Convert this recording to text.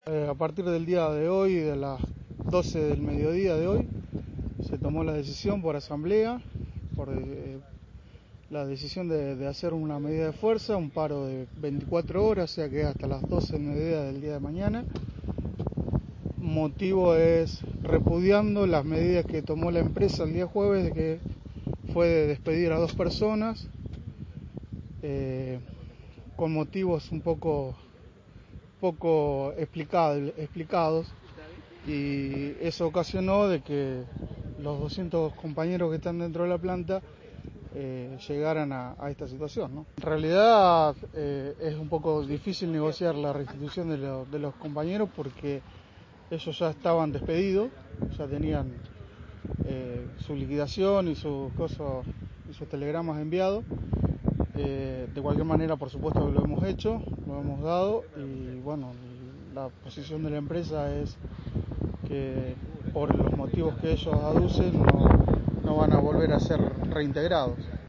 A partir del día de hoy, de las 12 del mediodía de hoy, se tomó la decisión por asamblea, por la decisión de hacer una medida de fuerza, un paro de 24 horas, o sea que hasta las 12 del mediodía del día de mañana. Motivo es repudiando las medidas que tomó la empresa el día jueves, de que fue de despedir a 2 personas, con motivos un poco explicados, y eso ocasionó de que los 200 compañeros que están dentro de la planta llegaran a esta situación, ¿no? En realidad es un poco difícil negociar la restitución de los compañeros porque ellos ya estaban despedidos, ya tenían su liquidación y sus cosas y sus telegramas enviados. De cualquier manera, por supuesto que lo hemos hecho, lo hemos dado, y bueno, la posición de la empresa es que por los motivos que ellos aducen no van a volver a ser reintegrados.